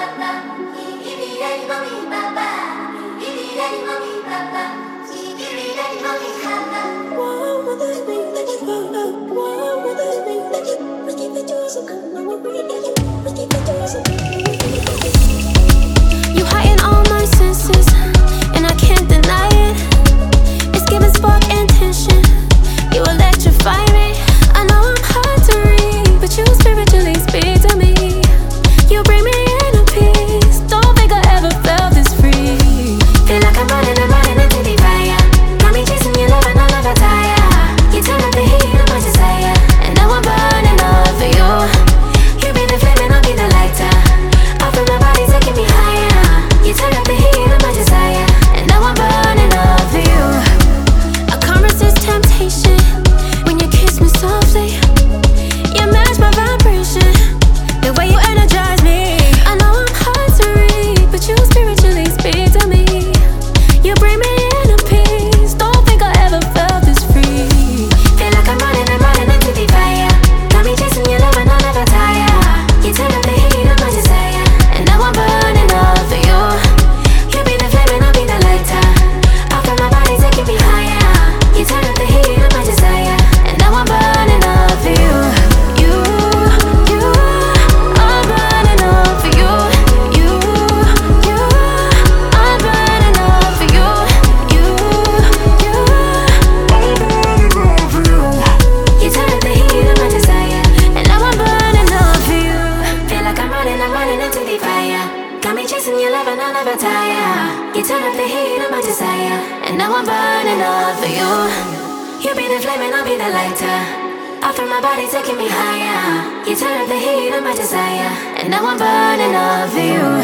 You heighten all my senses, and I can't deny it. It's giving spark and tension. You electrify me. I know I'm hard to read, but you spiritually speak to me. You bring me inner peace. Don't think I ever felt this free. Feel like I'm running into the fire. Got me chasing your love and I'll never tire. You turn up the heat of my desire, and now I'm burning up for you. You be the flame and I'll be the lighter. I feel my body taking me higher. You turn up the heat of my desire, and now I'm burning up for you. I can't resist temptation when you kiss me softly. You match my vibration, the way you energize me. I know I'm hard to read, but you spiritually speak to me. You bring me inner peace. Don't think I ever felt this free. Feel like I'm running into the fire. Got me chasing your love and I'll never tire. You turn up the heat of my desire, and now I'm burning up for you. You be the flame and I'll be the lighter. I feel my body taking me higher. You turn up the heat of my desire, and now I'm burning up for you. I'm burning up for you. I'm burning up for you. You turn up the heat of my desire, and now I'm burning up for you. Feel like I'm running into the fire. Got me chasing your love and I'll never tire. You turn up the heat of my desire, and now I'm burning up for you. You be the flame and I'll be the lighter. I feel my body taking me higher. You turn up the heat of my desire, and now I'm burning up for you.